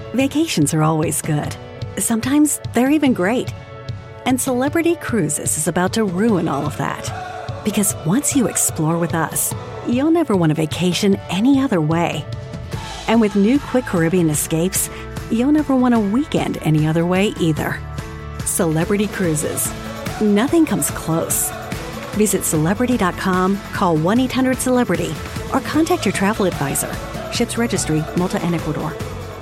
Vacations are always good. Sometimes they're even great. And Celebrity Cruises is about to ruin all of that. Because once you explore with us, you'll never want a vacation any other way. And with new Quick Caribbean Escapes, you'll never want a weekend any other way either. Celebrity Cruises. Nothing comes close. Visit Celebrity.com, call 1-800-CELEBRITY, or contact your travel advisor. Ships Registry, Malta and Ecuador.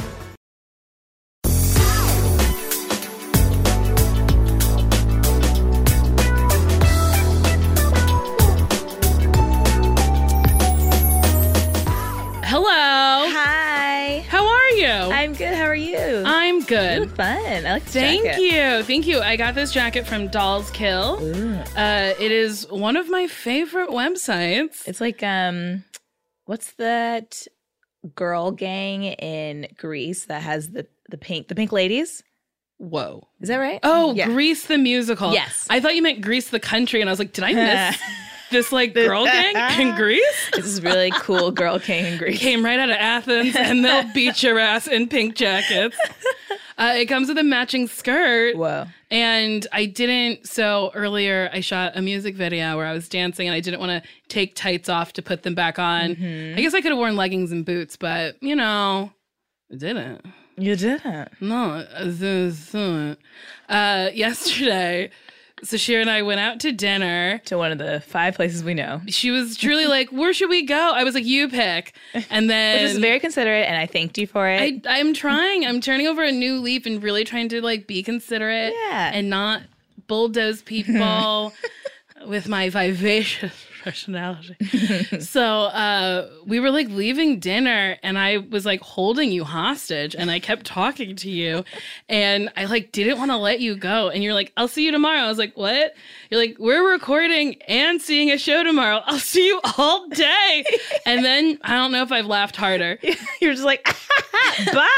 I'm good. How are you? I'm good. You look fun. I like this jacket. Thank you. I got this jacket from Dolls Kill. It is one of my favorite websites. It's like, what's that girl gang in Greece that has the pink ladies? Whoa. Is that right? Oh, yeah. Grease the musical. Yes. I thought you meant Grease the country, and I was like, did I miss this like girl gang in Greece? This is really cool girl gang in Greece. Came right out of Athens, and they'll beat your ass in pink jackets. It comes with a matching skirt. Whoa. And so earlier I shot a music video where I was dancing and I didn't want to take tights off to put them back on. I guess I could have worn leggings and boots, but, I didn't. You didn't? No, I didn't. Yesterday, Sashir and I went out to dinner. To one of the 5 places we know. She was truly like, where should we go? I was like, you pick. And then... Which is very considerate, and I thanked you for it. I'm trying. I'm turning over a new leaf and really trying to, be considerate. Yeah. And not bulldoze people with my vivacious personality. So we were, leaving dinner, and I was, holding you hostage, and I kept talking to you, and I, didn't want to let you go. And you're like, I'll see you tomorrow. I was like, what? You're like, we're recording and seeing a show tomorrow. I'll see you all day. And then I don't know if I've laughed harder. You're just like, bye.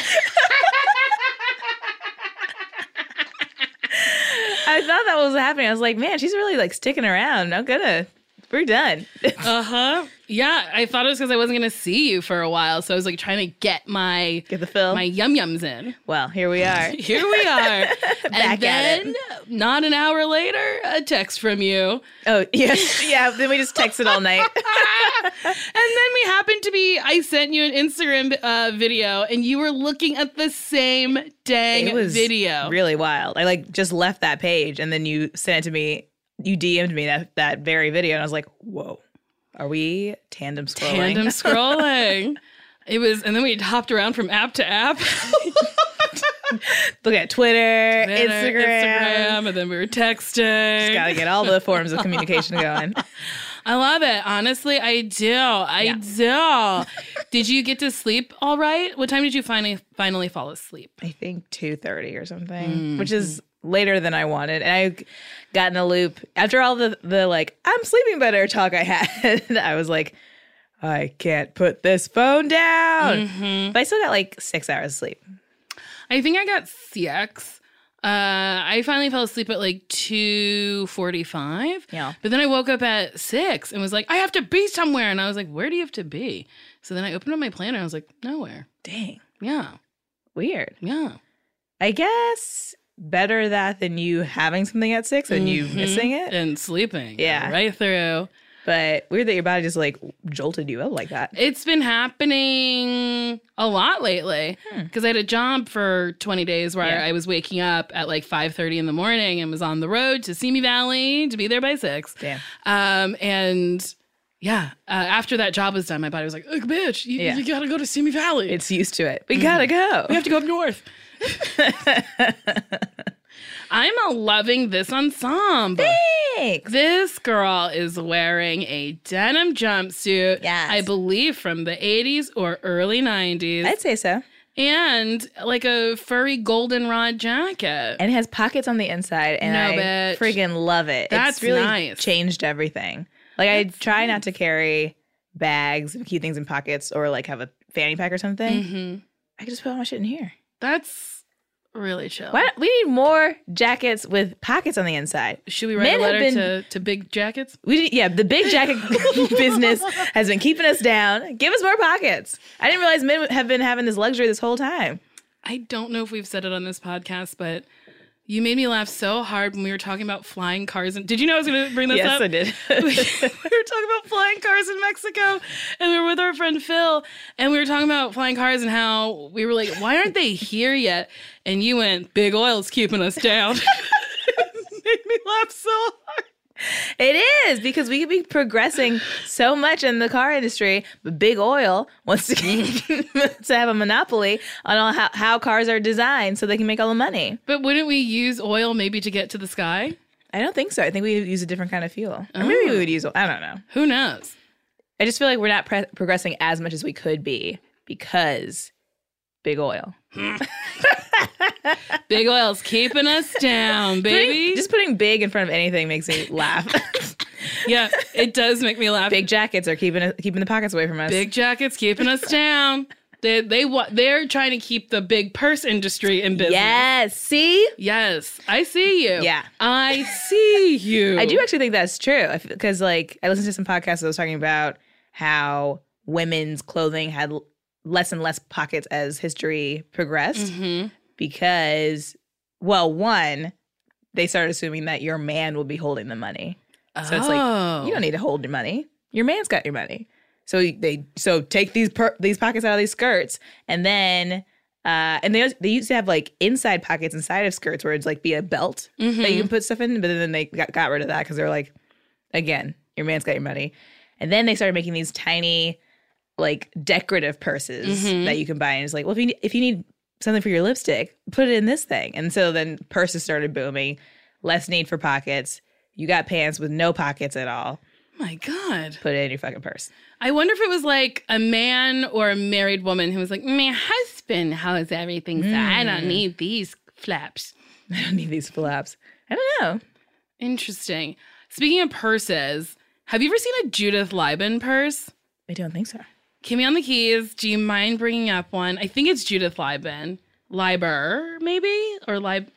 I thought that was happening. I was like, man, she's really sticking around. We're done. Yeah, I thought it was because I wasn't going to see you for a while. So I was trying to get the film, my yum-yums in. Well, here we are. Back at it. Not an hour later, a text from you. Oh, yes. Yeah, then we just texted all night. And then I sent you an Instagram video, and you were looking at the same dang video. Really wild. I just left that page, and then you sent it to me. You DM'd me that very video, and I was like, whoa, are we tandem scrolling? It was, and then we hopped around from app to app. Look at Twitter, Instagram, and then we were texting. Just gotta get all the forms of communication going. I love it. Honestly, I do. Did you get to sleep all right? What time did you finally fall asleep? I think 2:30 or something, which is later than I wanted. And I got in a loop. After all the I'm sleeping better talk I had, I was like, I can't put this phone down. But I still got 6 hours of sleep. I think I got 6. I finally fell asleep at 2:45. Yeah. But then I woke up at 6 and was like, I have to be somewhere. And I was like, where do you have to be? So then I opened up my planner and I was like, nowhere. Dang. Yeah. Weird. Yeah. I guess better that than you having something at 6 and you missing it. And sleeping. Yeah. Right through. But weird that your body just jolted you up like that. It's been happening a lot lately because I had a job for 20 days where I was waking up at 5:30 in the morning and was on the road to Simi Valley to be there by 6. Damn. After that job was done, my body was like, "Ugh, bitch, you gotta go to Simi Valley. It's used to it. We gotta go. We have to go up north." I'm loving this ensemble. Thanks. This girl is wearing a denim jumpsuit, yes. I believe from the 80s or early 90s. I'd say so. And a furry goldenrod jacket. And it has pockets on the inside, and I friggin' love it. That's it's really nice. Changed everything. I try not to carry bags and keep things in pockets or have a fanny pack or something. I can just put all my shit in here. That's really chill. We need more jackets with pockets on the inside. Should we write a letter to big jackets? The big jacket business has been keeping us down. Give us more pockets. I didn't realize men have been having this luxury this whole time. I don't know if we've said it on this podcast, but you made me laugh so hard when we were talking about flying cars. Did you know I was going to bring this up? Yes, I did. We were talking about flying cars in Mexico, and we were with our friend Phil, and we were talking about flying cars and how we were like, why aren't they here yet? And you went, big oil's keeping us down. It made me laugh so hard. It is, because we could be progressing so much in the car industry, but big oil wants to to have a monopoly on all how cars are designed so they can make all the money. But wouldn't we use oil maybe to get to the sky? I don't think so. I think we would use a different kind of fuel. Or maybe we would use, I don't know. Who knows? I just feel like we're not progressing as much as we could be because big oil. Big oil's keeping us down, baby. Just putting big in front of anything makes me laugh. Yeah, it does make me laugh. Big jackets are keeping the pockets away from us. Big jackets keeping us down. They're trying to keep the big purse industry in business. Yes. See? Yes, I see you. Yeah. I see you. I do actually think that's true because, like, I listened to some podcasts that was talking about how women's clothing had less and less pockets as history progressed because, well, one, they started assuming that your man will be holding the money. So it's like, you don't need to hold your money. Your man's got your money. So they take these pockets out of these skirts, and then and they used to have like inside pockets inside of skirts where it's like be a belt that you can put stuff in, but then they got rid of that because they're like, again, your man's got your money. And then they started making these tiny, like, decorative purses that you can buy, and it's like, well, if you need something for your lipstick, put it in this thing. And so then purses started booming, less need for pockets. You got pants with no pockets at all. My God. Put it in your fucking purse. I wonder if it was like a man or a married woman who was like, my husband has everything, so I don't need these flaps. I don't need these flaps. I don't know. Interesting. Speaking of purses, have you ever seen a Judith Lieben purse? I don't think so. Kimmy on the keys. Do you mind bringing up one? I think it's Judith Lieben. Liber, maybe? Or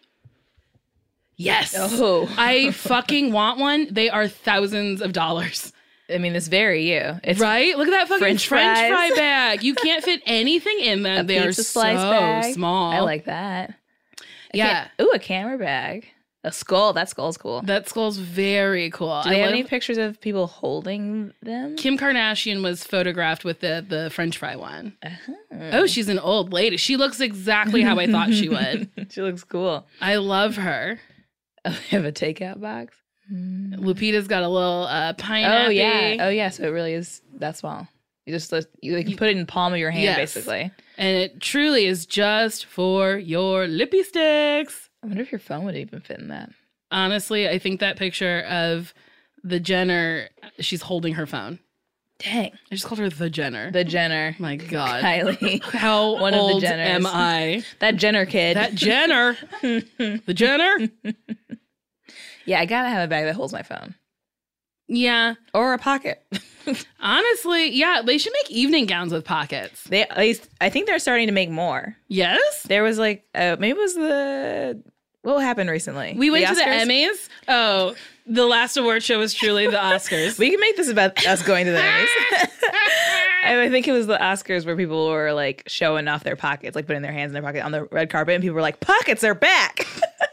Yes. Oh. I fucking want one. They are thousands of dollars. I mean, it's very you. It's right? Look at that fucking French French fry fries. bag. You can't fit anything in them. They are pizza so slice bag. small. I like that. Yeah. Ooh, a camera bag. A skull. That skull's cool. That skull's very cool. Do they have any pictures of people holding them? Kim Kardashian was photographed with the French fry one. Oh, she's an old lady. She looks exactly how I thought she would. She looks cool. I love her. Oh, they have a takeout box? Lupita's got a little pineapple. Oh, yeah. Oh, yeah. So it really is that small. You just you can put it in the palm of your hand, Yes. basically. And it truly is just for your lippy sticks. I wonder if your phone would even fit in that. Honestly, I think that picture of the Jenner, she's holding her phone. Dang. I just called her the Jenner. The Jenner. My God. Kylie. How One of the old Jenners. am I? That Jenner kid. That Jenner. The Jenner? Yeah, I gotta have a bag that holds my phone. Yeah. Or a pocket. Honestly, yeah, they should make evening gowns with pockets. I think they're starting to make more. Yes? There was like, maybe it was what happened recently? We went to the Oscars? Emmys. Oh, the last award show was truly the Oscars. We can make this about us going to the Emmys. I think it was the Oscars where people were like showing off their pockets, like putting their hands in their pocket on the red carpet, and people were like, "Pockets are back."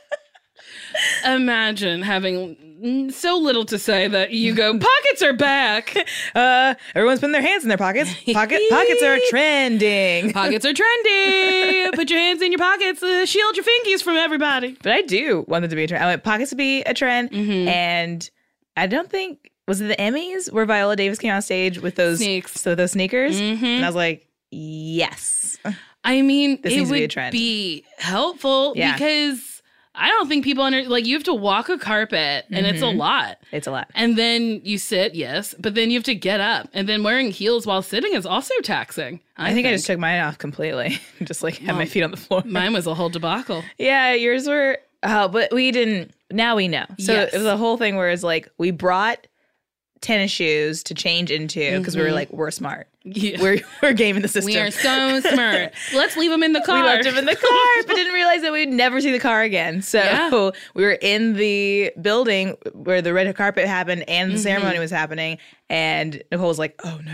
Imagine having so little to say that you go, pockets are back. Everyone's putting their hands in their pockets. Pockets are trending. Pockets are trendy. Put your hands in your pockets. Shield your fingies from everybody. But I do want them to be a trend. I want pockets to be a trend, and I don't think was it the Emmys where Viola Davis came on stage with those Sneaks. So those sneakers, and I was like, yes. I mean, This it needs to be a would trend. be helpful Yeah. because I don't think people you have to walk a carpet and it's a lot. It's a lot. And then you sit, yes, but then you have to get up. And then wearing heels while sitting is also taxing. I think I just took mine off completely, just like had my feet on the floor. Mine was a whole debacle. Yeah, yours were. Oh, but we didn't. Now we know. So Yes. it was a whole thing where it's like we brought tennis shoes to change into because we were like, we're smart. Yeah. We're gaming the system. We are so smart. Let's leave them in the car. We left them in the car, but didn't realize that we'd never see the car again. So Yeah. we were in the building where the red carpet happened and the ceremony was happening. And Nicole was like, oh no.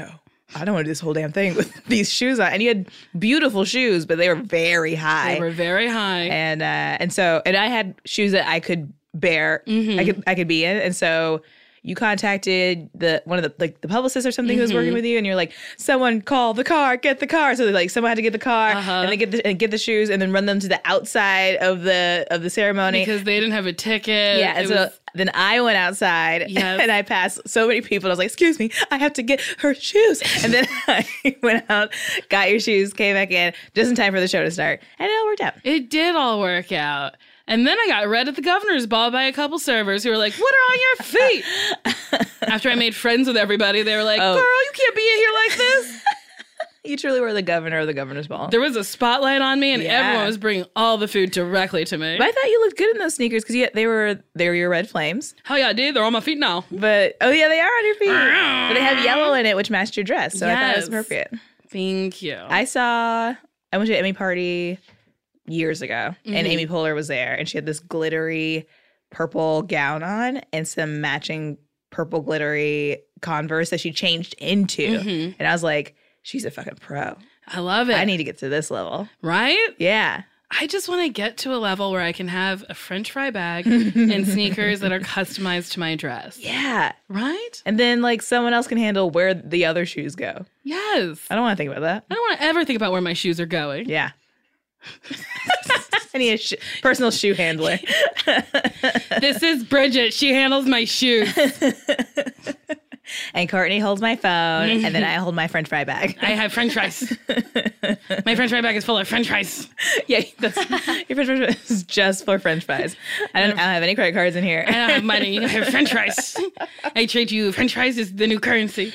I don't want to do this whole damn thing with these shoes on. And you had beautiful shoes, but they were very high. They were very high. And I had shoes that I could bear, I could be in. And so you contacted one of the publicist or something who was working with you, and you're like, someone call the car, get the car. So like someone had to get the car and then get the shoes and then run them to the outside of the ceremony because they didn't have a ticket. Yeah, and then I went outside and I passed so many people. I was like, excuse me, I have to get her shoes. And then I went out, got your shoes, came back in just in time for the show to start. And it all worked out. It did all work out. And then I got read at the governor's ball by a couple servers who were like, what are on your feet? After I made friends with everybody, they were like, girl, you can't be in here like this. You truly were the governor of the governor's ball. There was a spotlight on me, and everyone was bringing all the food directly to me. But I thought you looked good in those sneakers because they were your red flames. Hell yeah, I did. They're on my feet now. But, oh yeah, they are on your feet. But they have yellow in it, which matched your dress. So I thought it was appropriate. Thank you. I went to an Emmy party years ago, and Amy Poehler was there, and she had this glittery purple gown on and some matching purple glittery Converse that she changed into. And I was like, she's a fucking pro. I love it. I need to get to this level. Right? Yeah. I just want to get to a level where I can have a French fry bag and sneakers that are customized to my dress. Yeah. Right? And then like someone else can handle where the other shoes go. Yes. I don't want to think about that. I don't want to ever think about where my shoes are going. Yeah. I need a personal shoe handler. This is Bridget. She handles my shoes. And Courtney holds my phone, and then I hold my French fry bag. I have French fries. My French fry bag is full of French fries. Yeah, your French fries is just for French fries. I don't have any credit cards in here. I don't have money. I have French fries. I trade you. French fries is the new currency.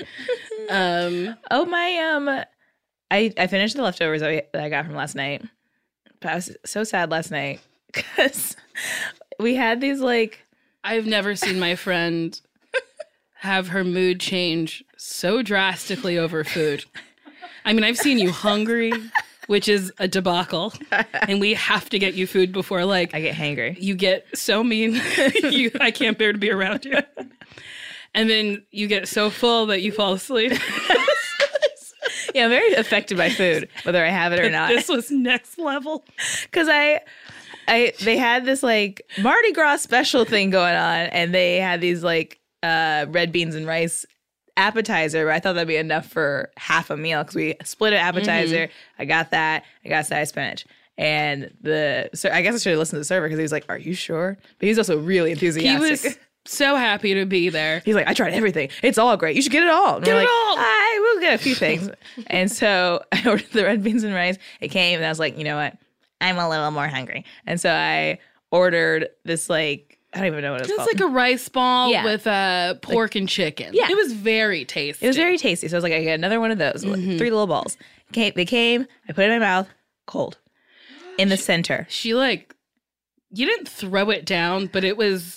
I finished the leftovers that I got from last night. But I was so sad last night because we had these like... I've never seen my friend have her mood change so drastically over food. I mean, I've seen you hungry, which is a debacle, and we have to get you food before like... I get hangry. You get so mean. I can't bear to be around you. And then you get so full that you fall asleep. Yeah, I'm very affected by food, whether I have it or not. This was next level. Because they had this like Mardi Gras special thing going on, and they had these like red beans and rice appetizer. I thought that'd be enough for half a meal because we split an appetizer. I got that. I got side spinach. And I guess I should have listened to the server because he was like, "Are you sure?" But he's also really enthusiastic. He was so happy to be there. He's like, "I tried everything. It's all great. You should get it all." And get it like, all. I will get a few things. And so I ordered the red beans and rice. It came, and I was like, you know what? I'm a little more hungry. And so I ordered this like, I don't even know what it's called. It's like a rice ball with pork and chicken. Yeah. It was very tasty. It was very tasty. So I was like, I get another one of those. 3 little balls. Okay, they came. I put it in my mouth. Cold. In the center. She like, you didn't throw it down, but it was,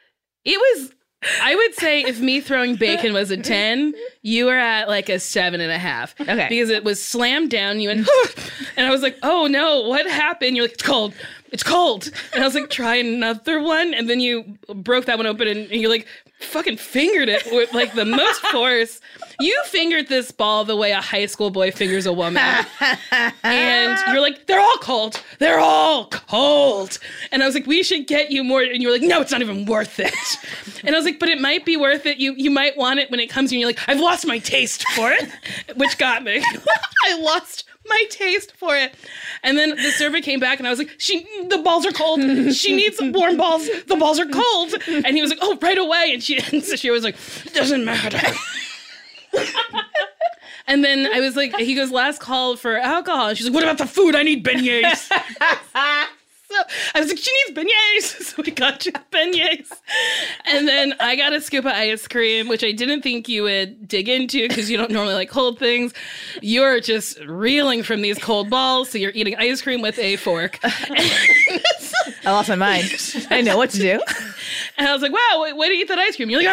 I would say if me throwing bacon was a 10, you were at like a 7.5. Okay. Because it was slammed down. You went, and I was like, oh no, what happened? You're like, it's cold. It's cold. And I was like, try another one. And then you broke that one open and you like fucking fingered it with like the most force. You fingered this ball the way a high school boy fingers a woman. And you're like, they're all cold. They're all cold. And I was like, we should get you more. And you were like, no, it's not even worth it. And I was like, but it might be worth it. You might want it when it comes to you. You're like, I've lost my taste for it, which got me. I lost my taste for it. And then the server came back and I was like, the balls are cold. She needs some warm balls. The balls are cold. And he was like, oh, right away. And so she was like, it doesn't matter. And then I was like, he goes, last call for alcohol. And she's like, what about the food? I need beignets. So I was like, she needs beignets. So we got you beignets. And then I got a scoop of ice cream, which I didn't think you would dig into because you don't normally like cold things. You're just reeling from these cold balls. So you're eating ice cream with a fork. I lost my mind. I didn't know what to do. And I was like, wow, wait to eat that ice cream. You're like,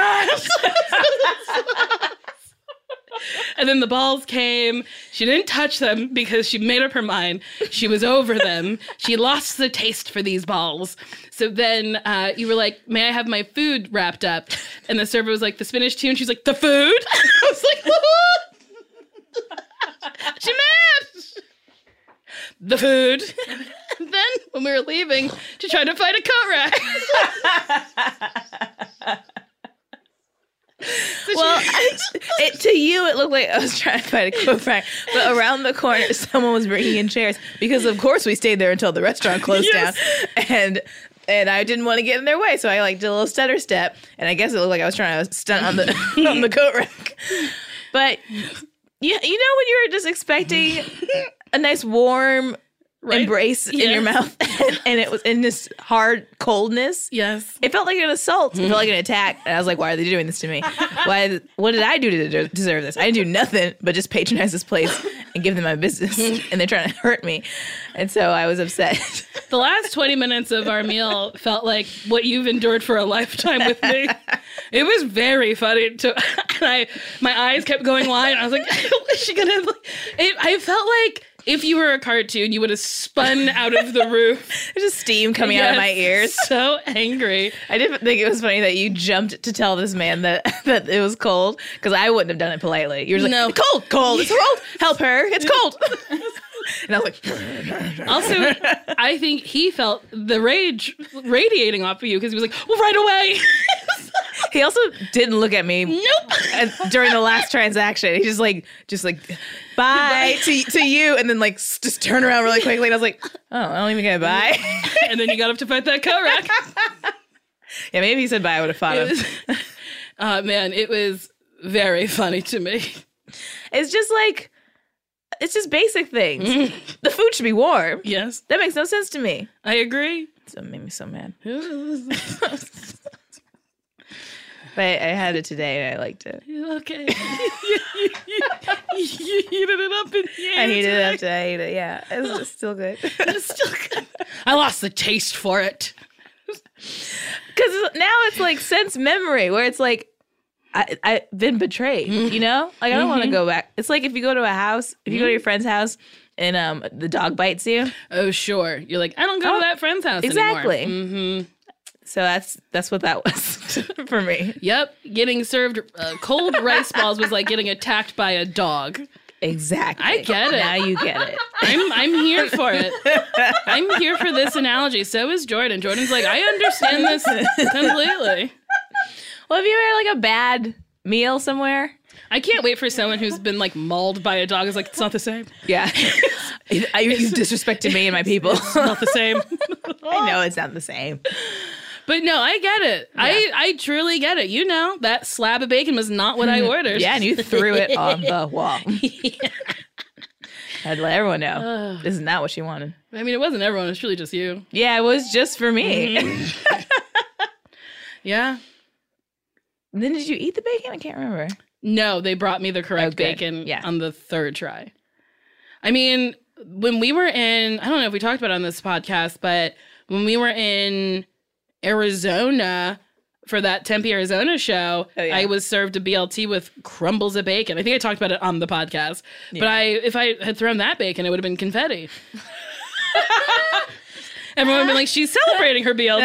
ah. And then the balls came. She didn't touch them because she made up her mind. She was over them. She lost the taste for these balls. So then you were like, may I have my food wrapped up? And the server was like, the spinach too. And she's like, the food? I was like, the food. And then when we were leaving to try to find a coat rack. Well, to you, it looked like I was trying to find a coat rack, but around the corner, someone was bringing in chairs because, of course, we stayed there until the restaurant closed down, and I didn't want to get in their way, so I did a little stutter step, and I guess it looked like I was trying to stunt on the on the coat rack. But you know when you were just expecting a nice warm embrace in your mouth, and it was in this hard coldness. Yes. It felt like an assault. It felt like an attack. And I was like, why are they doing this to me? What did I do to deserve this? I didn't do nothing but just patronize this place and give them my business. And they're trying to hurt me. And so I was upset. The last 20 minutes of our meal felt like what you've endured for a lifetime with me. It was very funny. My eyes kept going wide. I was like, is she going to... I felt like if you were a cartoon, you would have spun out of the roof. There's just steam coming out of my ears. So angry. I did think it was funny that you jumped to tell this man that it was cold, because I wouldn't have done it politely. You were like, no. Cold, it's cold. Help her, it's cold. And I was like... Also, I think he felt the rage radiating off of you because he was like, well, right away. He also didn't look at me. Nope. During the last transaction. He just like bye to you, and then like just turn around really quickly. And I was like, oh, I don't even get a bye. And then you got up to fight that coat rack. Yeah, maybe he said bye. I would have fought him. Man, it was very funny to me. It's just basic things. The food should be warm. Yes. That makes no sense to me. I agree. So it made me so mad. But I had it today and I liked it. Okay. You heated it up in the air. I heated it up today. I ate it. Yeah. It's still good. It's still good. I lost the taste for it. Because now it's like sense memory, where it's like, I've been betrayed, you know? Like, I don't want to go back. It's like if you go to a house, if you go to your friend's house and the dog bites you. Oh, sure. You're like, I don't go to that friend's house exactly. anymore. Mm-hmm. So that's what that was for me. Yep. Getting served cold rice balls was like getting attacked by a dog. Exactly. I get it. Now you get it. I'm here for it. I'm here for this analogy. So is Jordan. Jordan's like, I understand this completely. Well, have you ever had like a bad meal somewhere? I can't wait for someone who's been like mauled by a dog. Is like, it's not the same. Yeah. You disrespected me and my people. It's not the same. I know it's not the same. But no, I get it. Yeah. I truly get it. You know, that slab of bacon was not what I ordered. Yeah, and you threw it on the wall. Yeah. I had to let everyone know. This is not what she wanted. I mean, it wasn't everyone. It was truly just you. Yeah, it was just for me. Mm-hmm. Yeah. And then did you eat the bacon? I can't remember. No, they brought me the correct bacon on the third try. I mean, when we were in, I don't know if we talked about it on this podcast, but when we were in Arizona for that Tempe, Arizona show, I was served a BLT with crumbles of bacon. I think I talked about it on the podcast. Yeah. But if I had thrown that bacon, it would have been confetti. Everyone would be like, she's celebrating her BLT.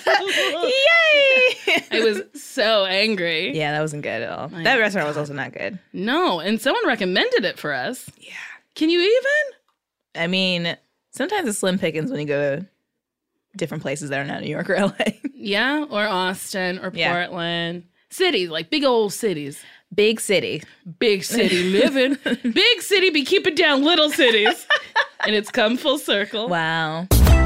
Yay! I was so angry. Yeah, that wasn't good at all. That restaurant was also not good. No, and someone recommended it for us. Yeah. Can you even? I mean, sometimes it's slim pickings when you go to different places that are not New York or LA. Yeah, or Austin or Portland. Cities, like big old cities. Big city. Big city living. Big city be keeping down little cities. And it's come full circle. Wow.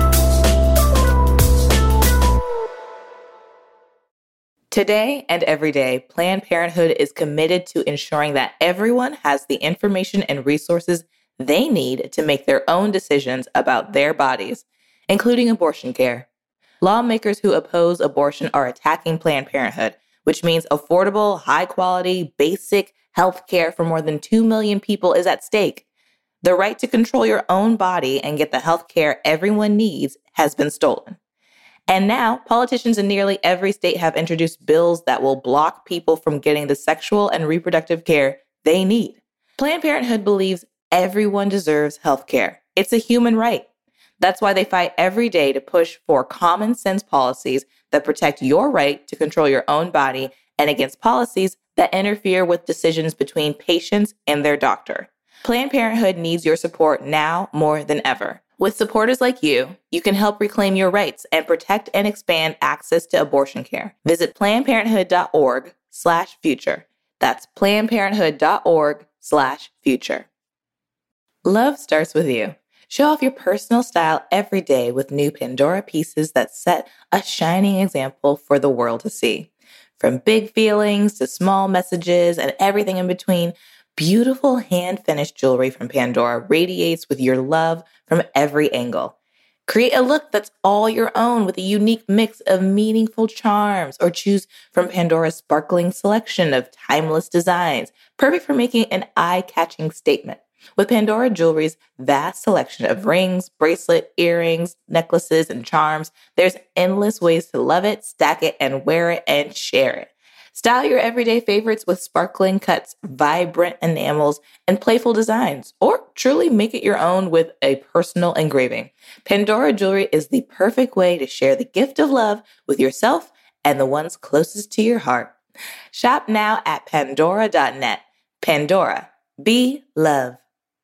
Today and every day, Planned Parenthood is committed to ensuring that everyone has the information and resources they need to make their own decisions about their bodies, including abortion care. Lawmakers who oppose abortion are attacking Planned Parenthood, which means affordable, high-quality, basic health care for more than 2 million people is at stake. The right to control your own body and get the health care everyone needs has been stolen. And now, politicians in nearly every state have introduced bills that will block people from getting the sexual and reproductive care they need. Planned Parenthood believes everyone deserves health care. It's a human right. That's why they fight every day to push for common sense policies that protect your right to control your own body and against policies that interfere with decisions between patients and their doctor. Planned Parenthood needs your support now more than ever. With supporters like you can help reclaim your rights and protect and expand access to abortion care. Visit PlannedParenthood.org/future. That's PlannedParenthood.org/future. Love starts with you. Show off your personal style every day with new Pandora pieces that set a shining example for the world to see. From big feelings to small messages and everything in between, beautiful hand-finished jewelry from Pandora radiates with your love from every angle. Create a look that's all your own with a unique mix of meaningful charms, or choose from Pandora's sparkling selection of timeless designs, perfect for making an eye-catching statement. With Pandora Jewelry's vast selection of rings, bracelet, earrings, necklaces, and charms, there's endless ways to love it, stack it, and wear it and share it. Style your everyday favorites with sparkling cuts, vibrant enamels, and playful designs, or truly make it your own with a personal engraving. Pandora Jewelry is the perfect way to share the gift of love with yourself and the ones closest to your heart. Shop now at pandora.net. Pandora, be love.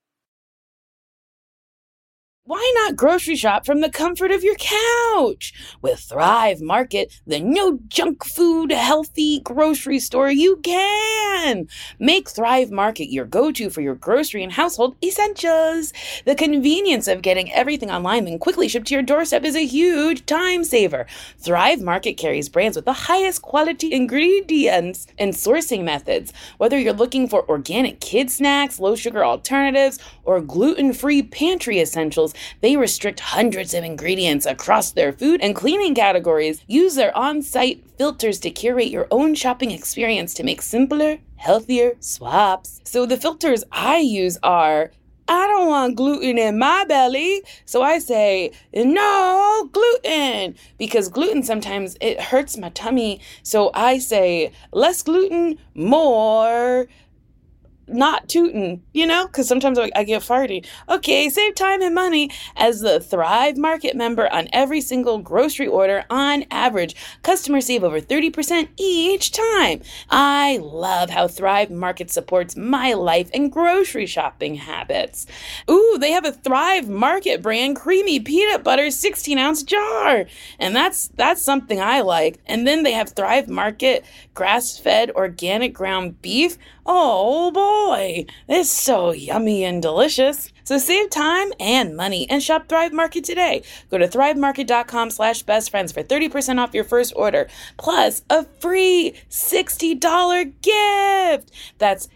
Why not grocery shop from the comfort of your couch? With Thrive Market, the no junk food, healthy grocery store you can. Make Thrive Market your go-to for your grocery and household essentials. The convenience of getting everything online and quickly shipped to your doorstep is a huge time saver. Thrive Market carries brands with the highest quality ingredients and sourcing methods. Whether you're looking for organic kid snacks, low-sugar alternatives, or gluten-free pantry essentials, they restrict hundreds of ingredients across their food and cleaning categories. Use their on-site filters to curate your own shopping experience to make simpler, healthier swaps. So the filters I use are, I don't want gluten in my belly, so I say, no gluten, because gluten sometimes it hurts my tummy. So I say, less gluten, more not tootin', because sometimes I get farty. Okay, save time and money. As the Thrive Market member on every single grocery order, on average, customers save over 30% each time. I love how Thrive Market supports my life and grocery shopping habits. Ooh, they have a Thrive Market brand creamy peanut butter 16-ounce jar, and that's something I like. And then they have Thrive Market grass-fed organic ground beef. Oh boy, it's so yummy and delicious. So save time and money and shop Thrive Market today. Go to thrivemarket.com/bestfriends for 30% off your first order, plus a free $60 gift. That's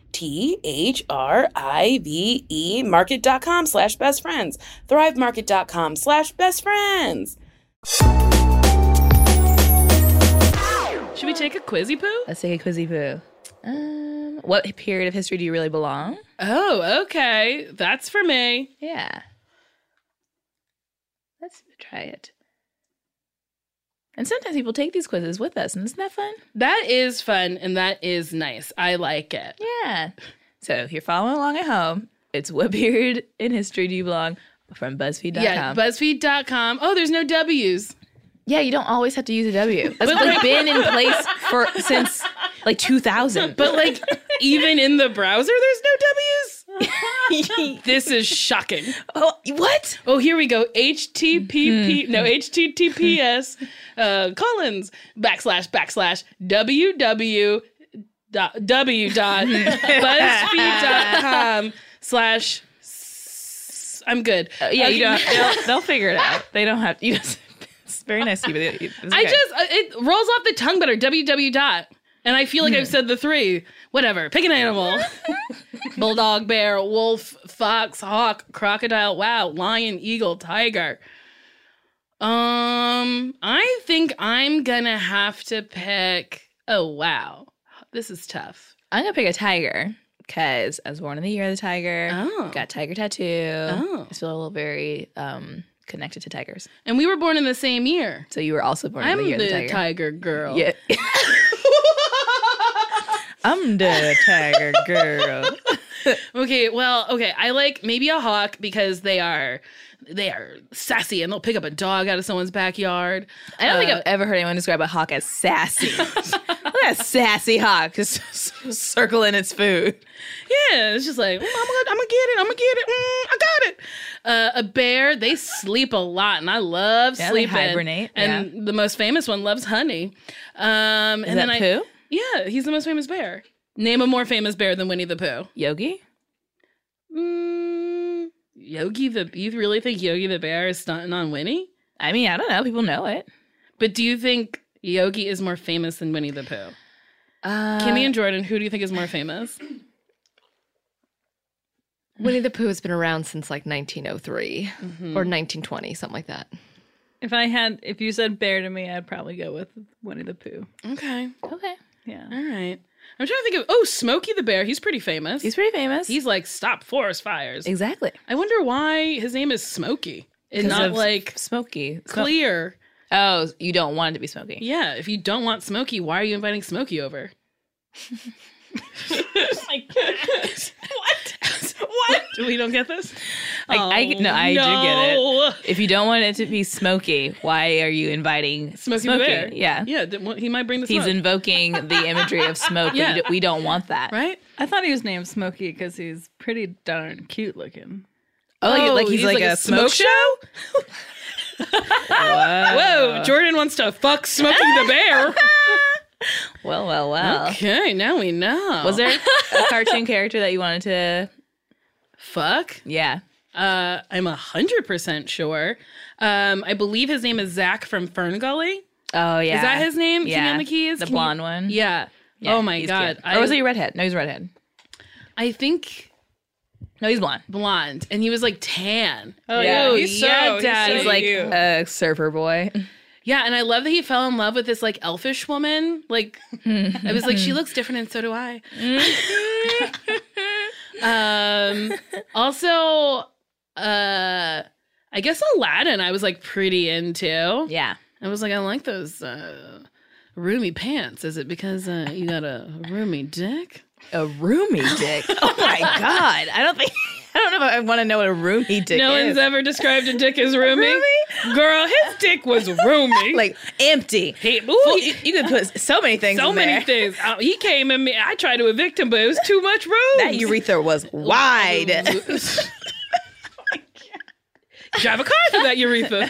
THRIVE market.com/bestfriends. thrivemarket.com/bestfriends. Should we take a quizzy poo? Let's take a quizzy poo. What period of history do you really belong? Oh, okay. That's for me. Yeah. Let's try it. And sometimes people take these quizzes with us, and isn't that fun? That is fun, and that is nice. I like it. Yeah. So if you're following along at home, it's What Period in History Do You Belong from BuzzFeed.com. Yeah, BuzzFeed.com. Oh, there's no W's. Yeah, you don't always have to use a W. That's been in place since 2000. But even in the browser, there's no W's? This is shocking. Oh, what? Oh, here we go. HTTPS www.buzzfeed.com/ I'm good. Yeah, you don't. They'll figure it out. They don't have. You just. It's very nice to you. But it's okay. It rolls off the tongue better. www. And I feel like I've said the three. Whatever. Pick an animal. Bulldog, bear, wolf, fox, hawk, crocodile, wow, lion, eagle, tiger. I think I'm gonna have to pick. Oh wow, this is tough. I'm gonna pick a tiger because I was born in the year of the tiger. Oh, got tiger tattoo. Oh, I feel very connected to tigers. And we were born in the same year. So you were also born in the year of the tiger. I'm the tiger girl. Yeah. I'm the tiger girl. Okay, I like maybe a hawk because they are They are sassy and they'll pick up a dog out of someone's backyard. I don't think I've ever heard anyone describe a hawk as sassy. Look at that sassy hawk just circling its food. Yeah, it's just like, I'm gonna get it. I got it. A bear, they sleep a lot, and I love Yeah, they sleeping. hibernate, And the most famous one loves honey. And Is then that Pooh? Yeah, he's the most famous bear. Name a more famous bear than Winnie the Pooh. Yogi? You really think Yogi the bear is stunting on Winnie? I mean, I don't know. People know it. But do you think Yogi is more famous than Winnie the Pooh? Kimmy and Jordan, who do you think is more famous? Winnie the Pooh has been around since like 1903 or 1920, something like that. If you said bear to me, I'd probably go with Winnie the Pooh. Okay. Okay. Yeah. All right. I'm trying to think of, Smokey the Bear. He's pretty famous. He's pretty famous. He's like, stop forest fires. exactly. I wonder why his name is Smokey and not of like Smokey. Clear. Oh, you don't want it to be Smokey. Yeah, if you don't want Smokey, why are you inviting Smokey over? What? We don't get this? I do get it. If you don't want it to be Smokey, why are you inviting Smokey the Bear. Yeah. Yeah, he might bring the smoke. He's invoking the imagery of smoke. Yeah. We don't want that. right? I thought he was named Smokey because he's pretty darn cute looking. Oh, like he's like a smoke show? Whoa, Jordan wants to fuck Smokey the Bear. Well. Okay, now we know. Was there a cartoon character that you wanted to... Fuck? Yeah. I'm 100% sure. I believe his name is Zach from Fern Gully. Oh, yeah. Is that his name? Yeah. Can you name the keys? The Can you- blonde one? Yeah. Yeah, Oh my he's God. cute. Or was he redhead? No, he's redhead. I think No, he's blonde. blonde, and he was like tan. Oh, yeah. He's so- yeah, he's Dad. so He's like cute. a surfer boy. Yeah, and I love that he fell in love with this like elfish woman. Like, I was like, she looks different, and so do I. Also, I guess Aladdin I was like pretty into. Yeah. I was like, I like those roomy pants. Is it because you got a roomy dick? A roomy dick. Oh my God. I don't know if I want to know what a roomy dick No is. one's ever described a dick as roomy. Girl, his dick was roomy. Like empty. You could put so many things So in many there. things. He came in me. I tried to evict him, but it was too much room. That urethra was wide. Drive a car through that urethra.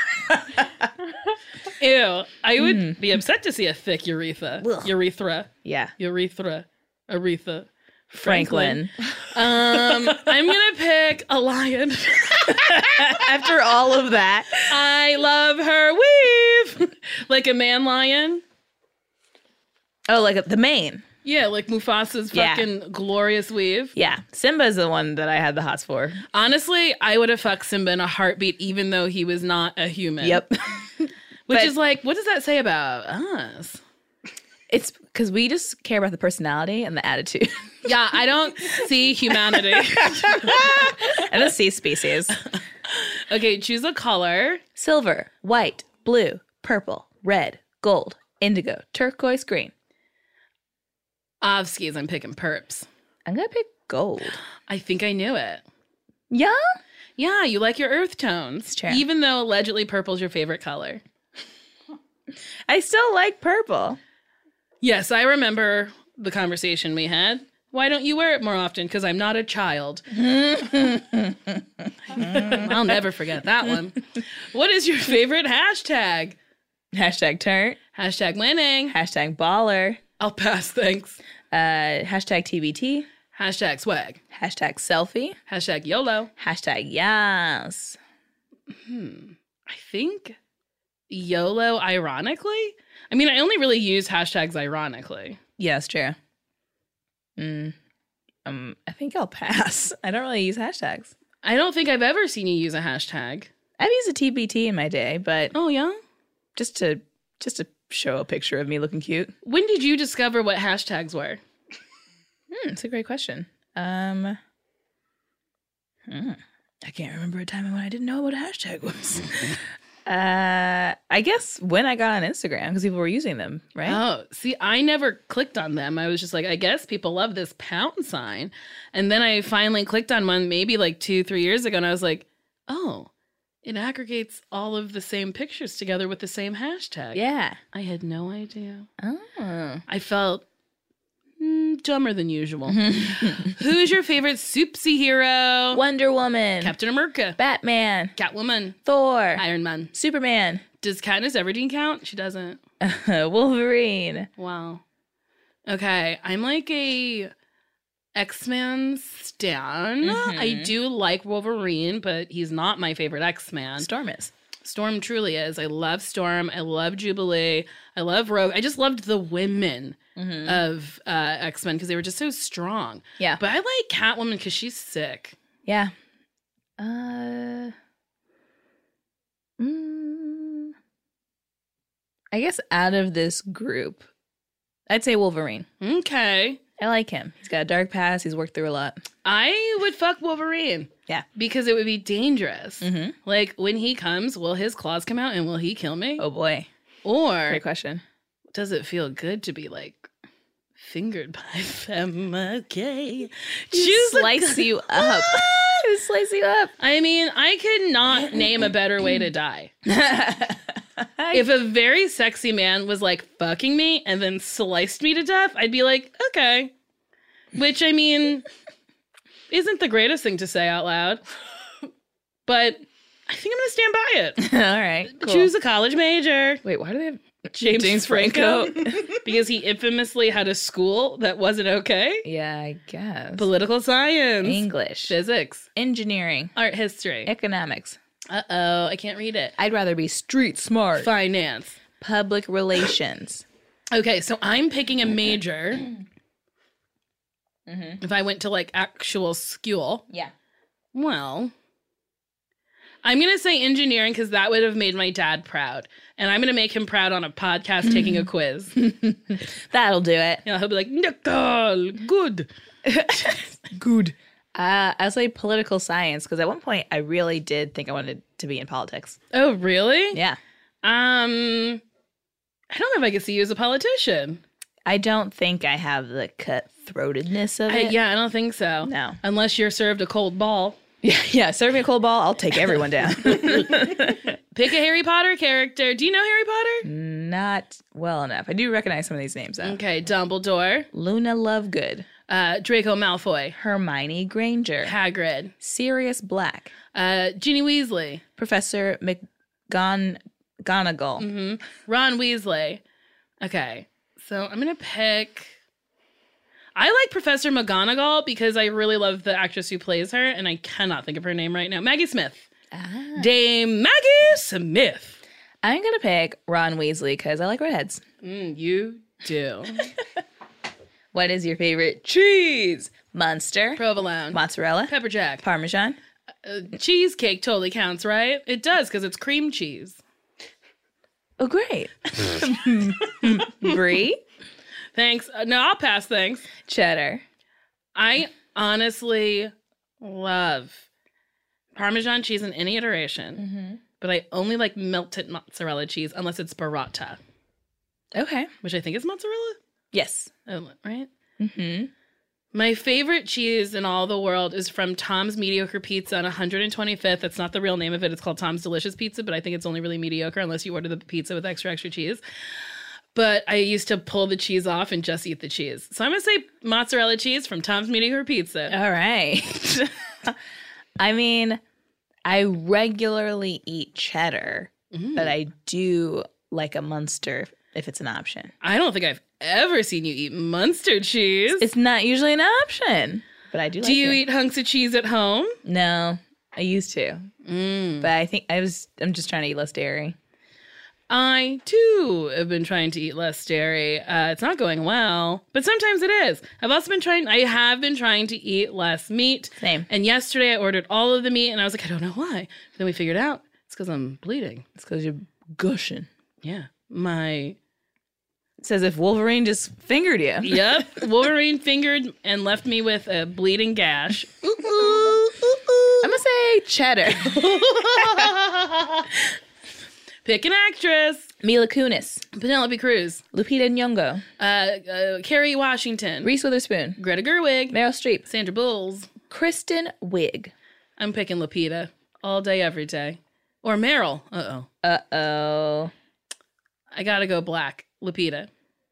Ew. I would be upset to see a thick urethra. Urethra. Yeah. Aretha. Franklin. I'm gonna pick a lion. After all of that. I love her weave. Like a man lion. Oh, like the mane. Yeah, like Mufasa's Yeah. fucking glorious weave. Yeah. Simba's the one that I had the hots for. Honestly, I would have fucked Simba in a heartbeat, even though he was not a human. Yep. Which But- is like, what does that say about us? It's because we just care about the personality and the attitude. Yeah, I don't see humanity. I don't see species. Okay, choose a color. Silver, white, blue, purple, red, gold, indigo, turquoise, green. Ovskis, I'm picking perps. I'm going to pick gold. I think I knew it. Yeah? Yeah, you like your earth tones. It's true. Even though allegedly purple's your favorite color. I still like purple. Yes, I remember the conversation we had. Why don't you wear it more often? Because I'm not a child. I'll never forget that one. What is your favorite hashtag? Hashtag turnt. Hashtag winning. Hashtag baller. I'll pass, thanks. Hashtag TBT. Hashtag swag. Hashtag selfie. Hashtag YOLO. Hashtag yes. I think YOLO, ironically. I mean, I only really use hashtags ironically. Yes, true. I think I'll pass. I don't really use hashtags. I don't think I've ever seen you use a hashtag. I've used a TBT in my day, but Oh, yeah? just to show a picture of me looking cute. When did you discover what hashtags were? It's a great question. I can't remember a time when I didn't know what a hashtag was. I guess when I got on Instagram because people were using them, right? Oh, see, I never clicked on them. I was just like, I guess people love this pound sign. And then I finally clicked on one maybe like 2-3 years ago, and I was like, oh, It aggregates all of the same pictures together with the same hashtag. Yeah. I had no idea. Oh. I felt dumber than usual. Who's your favorite soupsy hero? Wonder Woman. Captain America. Batman. Catwoman. Thor. Iron Man. Superman. Does Katniss Everdeen count? She doesn't. Wolverine. Wow. Okay, I'm like a X-Men stan. I do like Wolverine, but he's not my favorite X-Man. Storm is. Storm truly is. I love Storm. I love Jubilee. I love Rogue. I just loved the women of X-Men because they were just so strong. Yeah. But I like Catwoman because she's sick. Yeah. I guess out of this group, I'd say Wolverine. Okay. I like him. He's got a dark past. He's worked through a lot. I would fuck Wolverine. Yeah. Because it would be dangerous. Mm-hmm. Like, when he comes, will his claws come out and will he kill me? Oh, boy. Or Great question. does it feel good to be, like, fingered by them? Okay. Slice you up. Slice you up. I mean, I could not name a better way to die. If a very sexy man was like fucking me and then sliced me to death, I'd be like, okay. Which, I mean, isn't the greatest thing to say out loud. But I think I'm going to stand by it. All right. Cool. Choose a college major. Wait, why do they have James Franco. Because he infamously had a school that wasn't okay. Yeah, I guess. Political science. English. Physics. Engineering. Art history. Economics. Uh-oh, I can't read it. I'd rather be street smart. Finance. Public relations. Okay, so I'm picking a major. If I went to like actual school. Yeah. Well, I'm going to say engineering because that would have made my dad proud. And I'm going to make him proud on a podcast taking a quiz. That'll do it. Yeah, he'll be like, Nicole, good. Good. I'll say political science because at one point I really did think I wanted to be in politics. Oh, really? Yeah. I don't know if I could see you as a politician. I don't think I have the cutthroatedness of it. Yeah, I don't think so. No. Unless you're served a cold ball. Yeah. Serve me a cold ball. I'll take everyone down. Pick a Harry Potter character. Do you know Harry Potter? Not well enough. I do recognize some of these names though. Okay, Dumbledore. Luna Lovegood. Draco Malfoy. Hermione Granger. Hagrid. Sirius Black. Ginny Weasley. Professor McGonagall. Ron Weasley. Okay, so I'm going to pick... I like Professor McGonagall because I really love the actress who plays her, and I cannot think of her name right now. Maggie Smith. Dame Maggie Smith. I'm going to pick Ron Weasley because I like redheads. You do. What is your favorite cheese? Munster. Provolone. Mozzarella. Pepper Jack. Parmesan. Cheesecake totally counts, right? It does because it's cream cheese. Oh, great. Brie. Thanks. No, I'll pass, thanks. Cheddar. I honestly love Parmesan cheese in any iteration, but I only like melted mozzarella cheese unless it's burrata, Okay. which I think is mozzarella, Yes. right? Mm-hmm. My favorite cheese in all the world is from Tom's Mediocre Pizza on 125th. That's not the real name of it. It's called Tom's Delicious Pizza, but I think it's only really mediocre unless you order the pizza with extra cheese. But I used to pull the cheese off and just eat the cheese. So I'm going to say mozzarella cheese from Tom's Mediocre Pizza. All right. I mean, I regularly eat cheddar, but I do like a Munster if it's an option. I don't think I've ever seen you eat Munster cheese. It's not usually an option, but I do like Do you it. eat hunks of cheese at home? No, I used to. But I think I'm just trying to eat less dairy. I, too, have been trying to eat less dairy. It's not going well, but sometimes it is. I have been trying to eat less meat. Same. And yesterday I ordered all of the meat and I was like, I don't know why. But then we figured out it's because I'm bleeding. It's because you're gushing. Yeah. It says if Wolverine just fingered you. Yep. Wolverine fingered and left me with a bleeding gash. I'm going to say cheddar. Pick an actress. Mila Kunis. Penelope Cruz. Lupita Nyong'o. Kerry Washington. Reese Witherspoon. Greta Gerwig. Meryl Streep. Sandra Bulls. Kristen Wiig. I'm picking Lupita all day, every day. Or Meryl. Uh-oh. Uh-oh. I gotta go black. Lupita.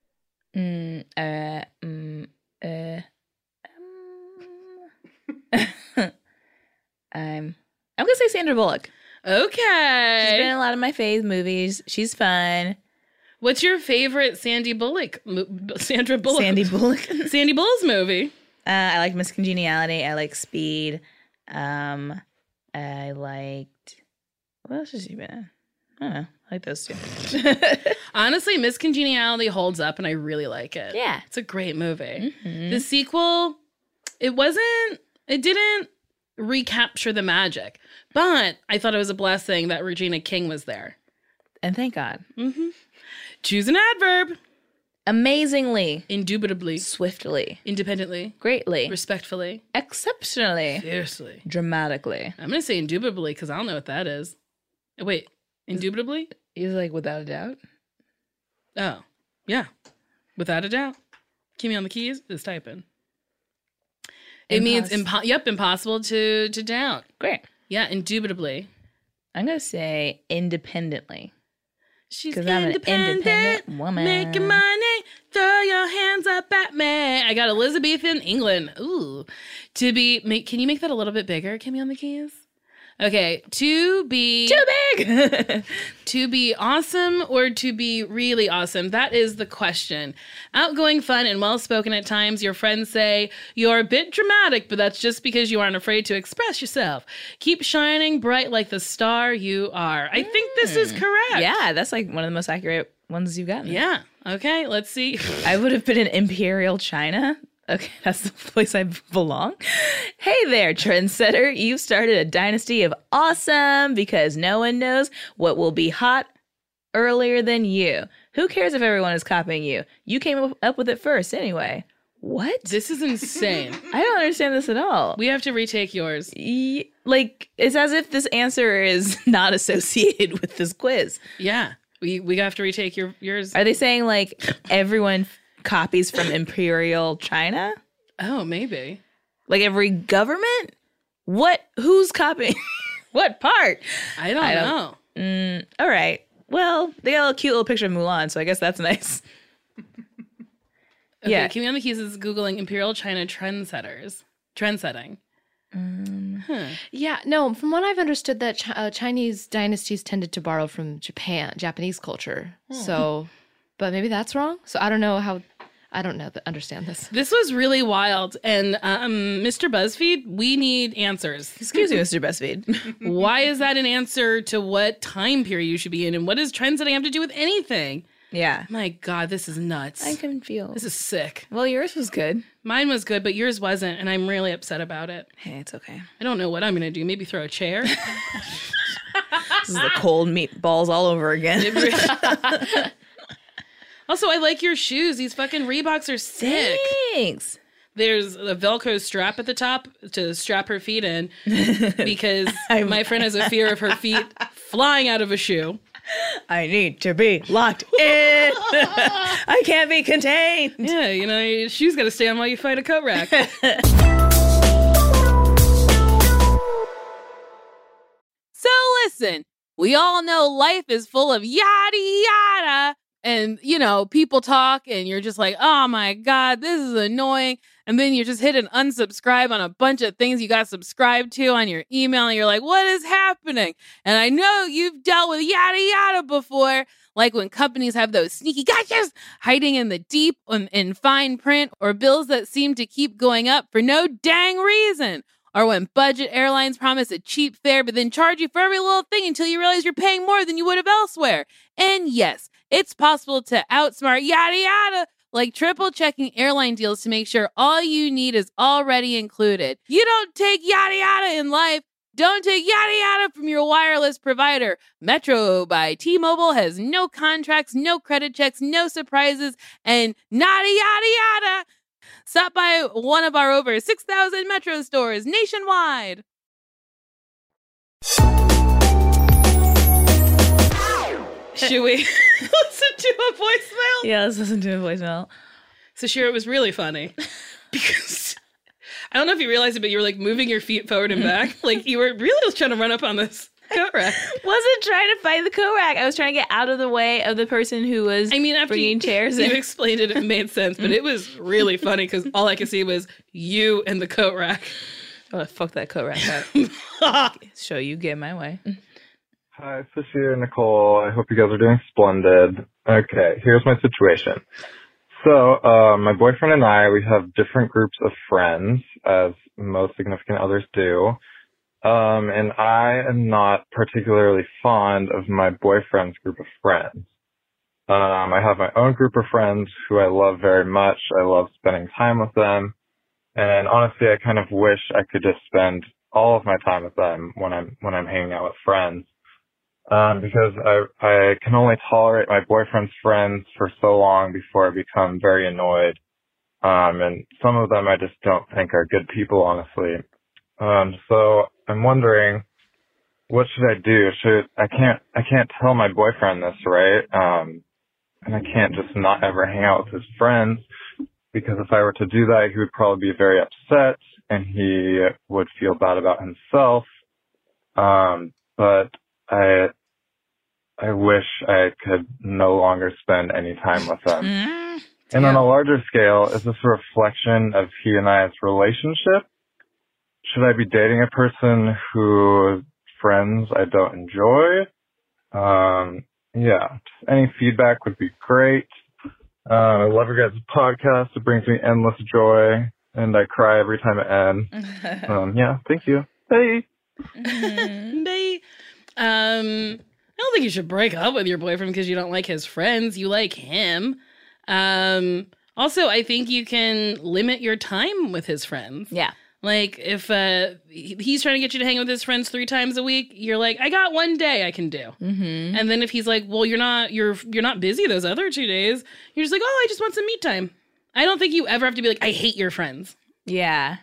I'm gonna say Sandra Bullock. Okay. She's been in a lot of my fave movies. She's fun. What's your favorite Sandra Bullock? Sandy Bullock. Sandy Bullock's movie. I like Miss Congeniality. I like Speed. I liked, what else has she been in? I don't know. I like those two. Honestly, Miss Congeniality holds up and I really like it. Yeah. It's a great movie. Mm-hmm. The sequel, it didn't recapture the magic, but I thought it was a blessing that Regina King was there. And thank God. Mm-hmm. Choose an adverb. Amazingly. Indubitably. Swiftly. Independently. Greatly. Respectfully. Exceptionally. Fiercely. Dramatically. I'm going to say indubitably because I don't know what that is. Wait, indubitably? He's like, without a doubt. Oh, yeah. Without a doubt. Kimmy on the keys is typing. It means impossible to doubt. Great. Yeah, indubitably. I'm going to say independently. She's 'Cause I'm an independent woman. Making money. Throw your hands up at me. I got Elizabethan England. Ooh. Can you make that a little bit bigger, Kimmy on the keys? Okay. Too big. To be awesome or to be really awesome? That is the question. Outgoing, fun, and well-spoken at times. Your friends say you're a bit dramatic, but that's just because you aren't afraid to express yourself. Keep shining bright like the star you are. I think this is correct. Yeah, that's like one of the most accurate ones you've gotten. Yeah. Okay, let's see. I would have been in Imperial China. Okay, that's the place I belong. Hey there, trendsetter. You've started a dynasty of awesome because no one knows what will be hot earlier than you. Who cares if everyone is copying you? You came up with it first anyway. What? This is insane. I don't understand this at all. We have to retake yours. Like, it's as if this answer is not associated with this quiz. Yeah. We have to retake yours. Are they saying, like, everyone copies from Imperial China? Oh, maybe. Like every government? Who's copying? What part? I don't know. All right. Well, they got a cute little picture of Mulan, so I guess that's nice. Okay, Yeah. Kimmy on the Keys is Googling Imperial China trendsetting. Yeah, no, from what I've understood that Chinese dynasties tended to borrow from Japanese culture. So, but maybe that's wrong. So I don't know understand this. This was really wild. And Mr. BuzzFeed, we need answers. Excuse me, Mr. BuzzFeed. Why is that an answer to what time period you should be in? And what does trendsetting have to do with anything? Yeah. My God, this is nuts. I can feel. This is sick. Well, yours was good. Mine was good, but yours wasn't. And I'm really upset about it. Hey, it's okay. I don't know what I'm going to do. Maybe throw a chair. This is the cold meatballs all over again. Also, I like your shoes. These fucking Reeboks are sick. Thanks. There's a Velcro strap at the top to strap her feet in because my friend has a fear of her feet flying out of a shoe. I need to be locked in. I can't be contained. Yeah, your shoes got to stay on while you fight a coat rack. So listen, we all know life is full of yada yada. And, people talk and you're just like, oh my God, this is annoying. And then you just hit an unsubscribe on a bunch of things you got subscribed to on your email. And you're like, what is happening? And I know you've dealt with yada yada before. Like when companies have those sneaky gotchas hiding in the deep in fine print, or bills that seem to keep going up for no dang reason. Or when budget airlines promise a cheap fare but then charge you for every little thing until you realize you're paying more than you would have elsewhere. And yes, it's possible to outsmart yada yada, like triple checking airline deals to make sure all you need is already included. You don't take yada yada in life. Don't take yada yada from your wireless provider. Metro by T-Mobile has no contracts, no credit checks, no surprises, and nada yada yada. Stop by one of our over 6,000 Metro stores nationwide. Should we listen to a voicemail? Yeah, let's listen to a voicemail. So, Shira, it was really funny because I don't know if you realized it, but you were like moving your feet forward and back. Like you were really just trying to run up on this Coat rack. Wasn't trying to fight the coat rack. I was trying to get out of the way of the person who was After bringing chairs you in. explained it, it made sense, but it was really funny because all I could see was you and the coat rack. Oh, fuck that coat rack up. Show you get my way. Hi, Sashir and Nicole. I hope you guys are doing splendid. Okay, here's my situation. So, my boyfriend and I, we have different groups of friends, as most significant others do. And I am not particularly fond of my boyfriend's group of friends. I have my own group of friends who I love very much. I love spending time with them. And honestly, I kind of wish I could just spend all of my time with them when I'm hanging out with friends. Because I can only tolerate my boyfriend's friends for so long before I become very annoyed. And some of them I just don't think are good people, honestly. So I'm wondering, what should I do? I can't tell my boyfriend this, right? And I can't just not ever hang out with his friends, because if I were to do that, he would probably be very upset and he would feel bad about himself. But I wish I could no longer spend any time with him. And on a larger scale, is this a reflection of he and I's relationship? Should I be dating a person whose friends I don't enjoy? Yeah, any feedback would be great. I love your guys' podcast. It brings me endless joy, and I cry every time it ends. Yeah, thank you. Bye. Bye. I don't think you should break up with your boyfriend because you don't like his friends. You like him. Also, I think you can limit your time with his friends. Yeah. Like, if he's trying to get you to hang with his friends 3 times a week, you're like, I got 1 day I can do. Mm-hmm. And then if he's like, well, you're not busy those other 2 days, you're just like, oh, I just want some me time. I don't think you ever have to be like, I hate your friends. Yeah.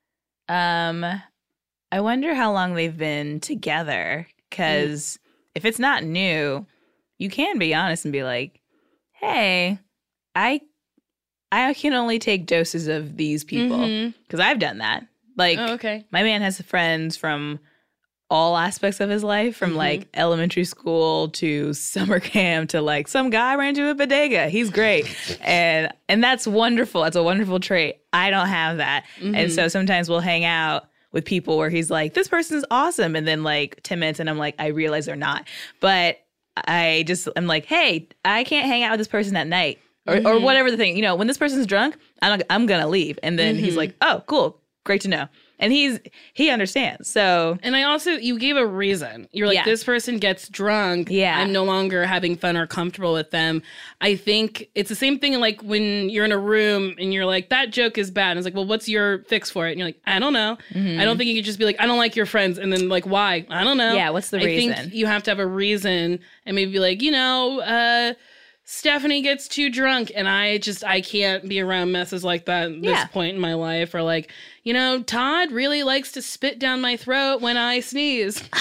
I wonder how long they've been together, because if it's not new, you can be honest and be like, hey, I can only take doses of these people, because I've done that. Like, oh, okay. My man has friends from all aspects of his life, from like elementary school to summer camp to like some guy I ran into a bodega. He's great. and that's wonderful. That's a wonderful trait. I don't have that. And so sometimes we'll hang out with people where he's like, this person's awesome. And then like 10 minutes and I'm like, I realize they're not. But I'm like, hey, I can't hang out with this person at night. Or whatever the thing, when this person's drunk, I'm going to leave. And then he's like, oh, cool. Great to know. And he understands. So, and you gave a reason. You're like, this person gets drunk. Yeah. I'm no longer having fun or comfortable with them. I think it's the same thing like when you're in a room and you're like, that joke is bad. And it's like, well, what's your fix for it? And you're like, I don't know. I don't think you could just be like, I don't like your friends. And then like, why? I don't know. Yeah. What's the reason? I think you have to have a reason and maybe be like, Stephanie gets too drunk and I can't be around messes like that at this point in my life. Or like, Todd really likes to spit down my throat when I sneeze. So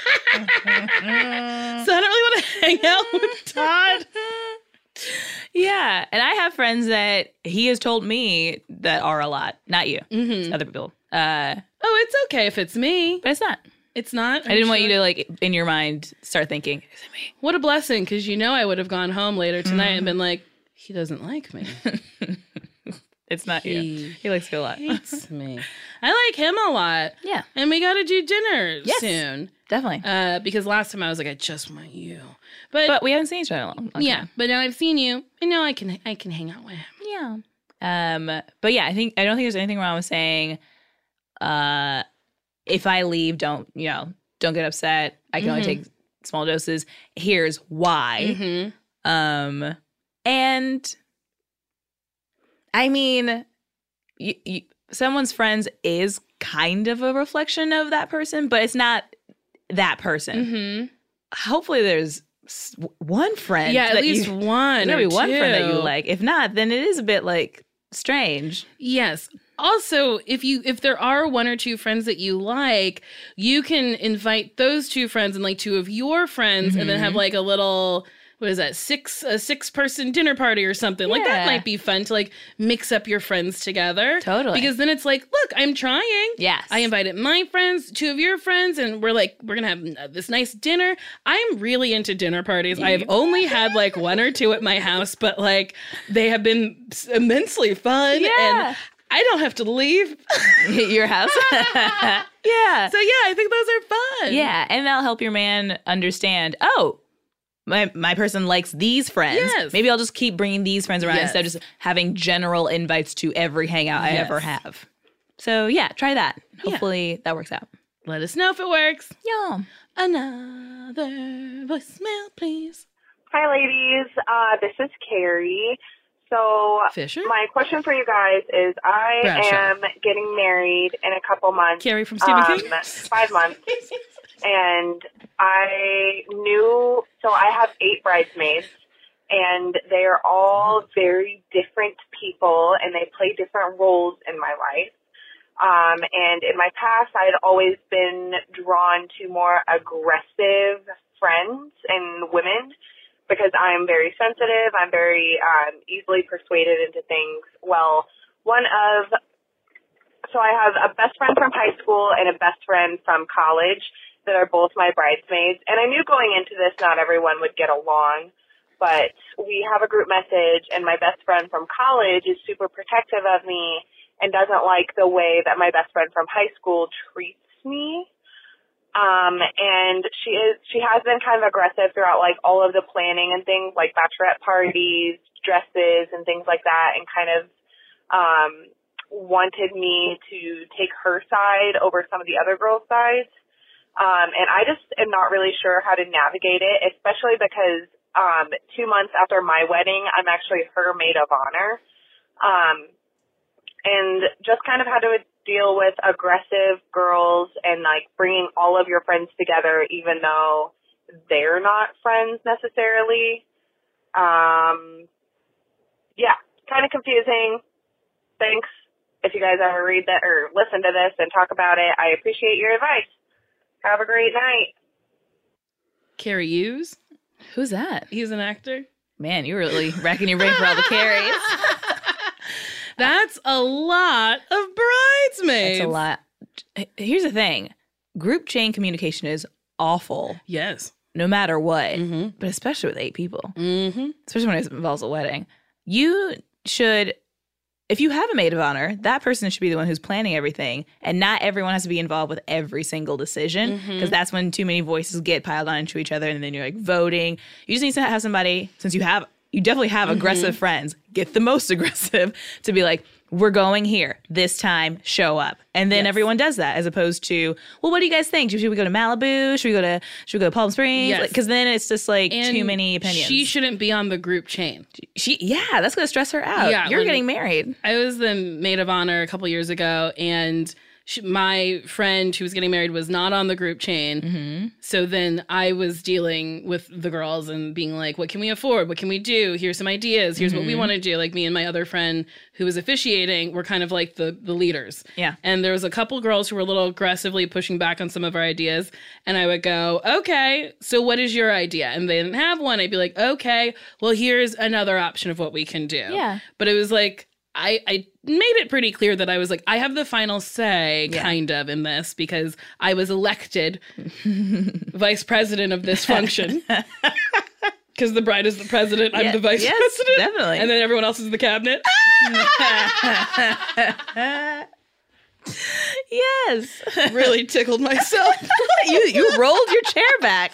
I don't really want to hang out with Todd. Yeah. And I have friends that he has told me that are a lot. Not you. It's other people. It's okay if it's me. But it's not. It's not. I didn't want you to, like, in your mind, start thinking, is it me? What a blessing, because I would have gone home later tonight and been like, he doesn't like me. It's not you. He likes you a lot. Hates me. I like him a lot. Yeah. And we got to do dinner soon. Definitely. Because last time I was like, I just want you. But we haven't seen each other in a long time. But now I've seen you, and now I can hang out with him. Yeah. But yeah, I don't think there's anything wrong with saying, if I leave, don't get upset. I can only take small doses. Here's why. And I mean, someone's friends is kind of a reflection of that person, but it's not that person. Hopefully there's one friend. Yeah, at least one. There'll be one friend that you like. If not, then it is a bit like strange. Yes. Also, if there are 1 or 2 friends that you like, you can invite those 2 friends and like 2 of your friends and then have like a little what is that, a 6-person dinner party or something. Like, that might be fun to, like, mix up your friends together. Totally. Because then it's like, look, I'm trying. Yes. I invited my friends, 2 of your friends, and we're going to have this nice dinner. I'm really into dinner parties. I have only had, like, 1 or 2 at my house, but, like, they have been immensely fun. Yeah. And I don't have to leave your house. Yeah. So, yeah, I think those are fun. Yeah, and that'll help your man understand, oh, my person likes these friends. Yes. Maybe I'll just keep bringing these friends around Yes. instead of just having general invites to every hangout I ever have. So, yeah, try that. Hopefully that works out. Let us know if it works. Yeah. Another voicemail, please. Hi, ladies. This is Carrie. So Fisher? my question for you guys is I Bradshaw. am getting married in a couple months. Carrie from Stephen King? 5 months. And I have 8 bridesmaids, and they are all very different people, and they play different roles in my life. And in my past, I had always been drawn to more aggressive friends and women because I'm very sensitive. I'm very easily persuaded into things. Well, so I have a best friend from high school and a best friend from college that are both my bridesmaids. And I knew going into this not everyone would get along, but we have a group message, and my best friend from college is super protective of me and doesn't like the way that my best friend from high school treats me. And she has been kind of aggressive throughout, like, all of the planning and things, like bachelorette parties, dresses, and things like that, and kind of wanted me to take her side over some of the other girls' sides. And I just am not really sure how to navigate it, especially because 2 months after my wedding, I'm actually her maid of honor. And just kind of how to deal with aggressive girls and, like, bringing all of your friends together even though they're not friends necessarily. Yeah, kind of confusing. Thanks. If you guys ever read that or listen to this and talk about it, I appreciate your advice. Have a great night. Carrie Hughes. Who's that? He's an actor. Man, you're really racking your brain for all the Carries. That's a lot of bridesmaids. That's a lot. Here's the thing. Group chain communication is awful. Yes. No matter what. Mm-hmm. But especially with 8 people. Mm-hmm. Especially when it involves a wedding. You should, if you have a maid of honor, that person should be the one who's planning everything. And not everyone has to be involved with every single decision. Because that's when too many voices get piled onto each other. And then you're, like, voting. You just need to have somebody, since you definitely have aggressive friends, get the most aggressive to be like, we're going here this time, show up. And then everyone does that, as opposed to, well, what do you guys think? Should we go to Malibu? Should we go to Palm Springs? Yes. Because then it's just like too many opinions. She shouldn't be on the group chain. That's going to stress her out. Yeah, You're getting married. I was the maid of honor a couple years ago, and my friend who was getting married was not on the group chain. Mm-hmm. So then I was dealing with the girls and being like, what can we afford? What can we do? Here's some ideas. Here's what we want to do. Like, me and my other friend who was officiating were kind of like the leaders. Yeah. And there was a couple girls who were a little aggressively pushing back on some of our ideas. And I would go, okay, so what is your idea? And they didn't have one. I'd be like, okay, well, here's another option of what we can do. Yeah. But it was like, I made it pretty clear that I was like, I have the final say, kind of, in this, because I was elected vice president of this function. Because the bride is the president, I'm the vice president. Definitely. And then everyone else is the cabinet. Yes. Really tickled myself. You rolled your chair back.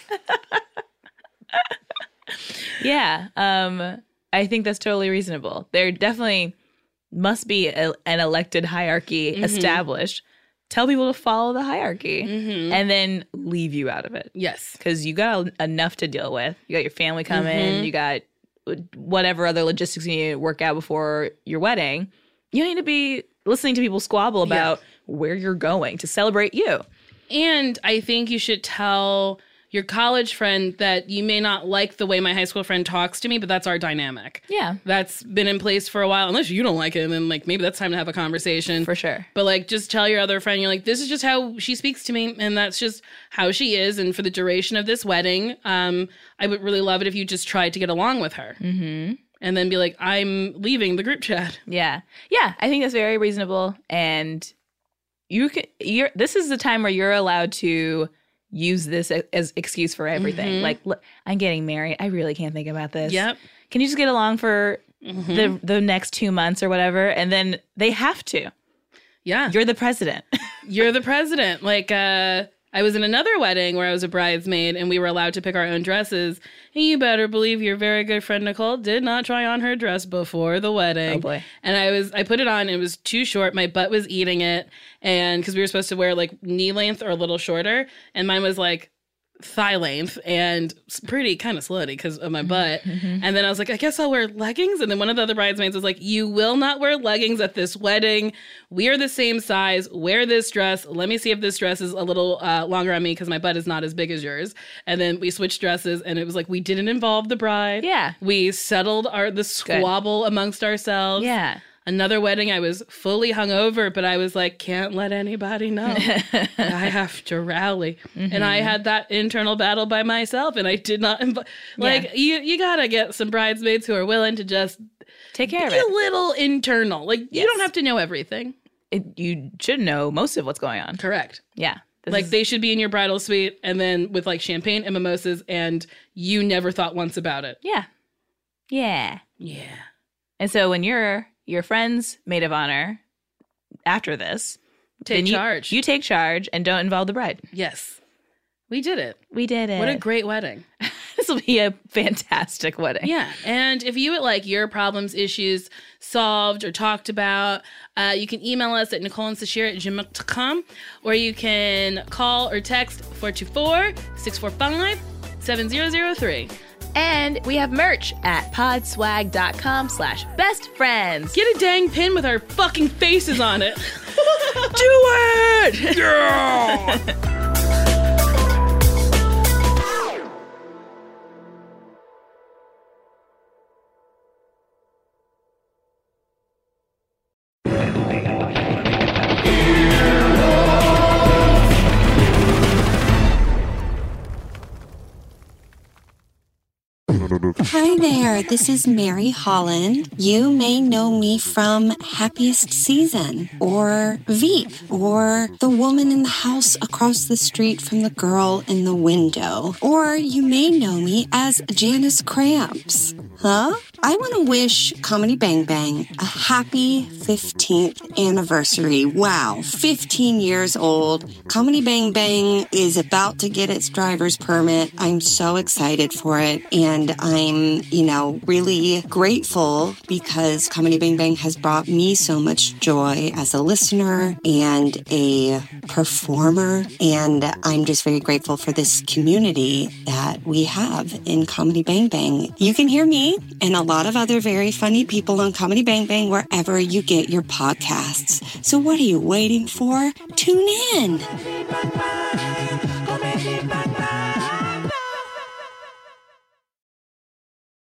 Yeah. I think that's totally reasonable. There definitely must be an elected hierarchy established. Tell people to follow the hierarchy and then leave you out of it. Yes. Because you got enough to deal with. You got your family coming. You got whatever other logistics you need to work out before your wedding. You need to be listening to people squabble about where you're going to celebrate you. And I think you should tell your college friend that you may not like the way my high school friend talks to me, but that's our dynamic. Yeah. That's been in place for a while. Unless you don't like it, and then like maybe that's time to have a conversation. For sure. But like just tell your other friend, you're like, this is just how she speaks to me, and that's just how she is. And for the duration of this wedding, I would really love it if you just tried to get along with her. Mm-hmm. And then be like, I'm leaving the group chat. Yeah. Yeah, I think that's very reasonable. And this is the time where you're allowed to use this as excuse for everything. Mm-hmm. Like, look, I'm getting married. I really can't think about this. Yep. Can you just get along for the next 2 months or whatever? And then they have to. Yeah. You're the president. You're the president. Like, I was in another wedding where I was a bridesmaid and we were allowed to pick our own dresses. And you better believe your very good friend Nicole did not try on her dress before the wedding. Oh boy. And I put it on. It was too short. My butt was eating it. And because we were supposed to wear like knee length or a little shorter. And mine was like thigh length and pretty kind of slutty because of my butt. Mm-hmm. And then I was like, I guess I'll wear leggings. And then one of the other bridesmaids was like, you will not wear leggings at this wedding. We are the same size. Wear this dress. Let me see if this dress is a little longer on me because my butt is not as big as yours. And then we switched dresses and it was like, we didn't involve the bride. Yeah. We settled the squabble amongst ourselves. Yeah. Another wedding, I was fully hungover, but I was like, can't let anybody know. I have to rally. Mm-hmm. And I had that internal battle by myself, and I did not you got to get some bridesmaids who are willing to just take care of it. it. A little internal. Like, you don't have to know everything. You should know most of what's going on. Correct. Yeah. They should be in your bridal suite, and then with like champagne and mimosas, and you never thought once about it. Yeah. Yeah. Yeah. And so when your friend's maid of honor after this, take charge. You take charge and don't involve the bride. Yes. We did it. We did it. What a great wedding. This will be a fantastic wedding. Yeah. And if you would like your problems, issues solved or talked about, you can email us at NicoleandSashir@gmail.com, or you can call or text 424-645-7003. And we have merch at podswag.com/bestfriends. Get a dang pin with our fucking faces on it. Do it! Yeah! Hi there, this is Mary Holland. You may know me from Happiest Season, or Veep, or the woman in the house across the street from the girl in the window. Or you may know me as Janice Cramps. Huh? I want to wish Comedy Bang Bang a happy 15th anniversary. Wow, 15 years old. Comedy Bang Bang is about to get its driver's permit. I'm so excited for it. And I'm, really grateful because Comedy Bang Bang has brought me so much joy as a listener and a performer. And I'm just very grateful for this community that we have in Comedy Bang Bang. You can hear me and a lot of other very funny people on Comedy Bang Bang wherever you get your podcasts. So what are you waiting for? Tune in.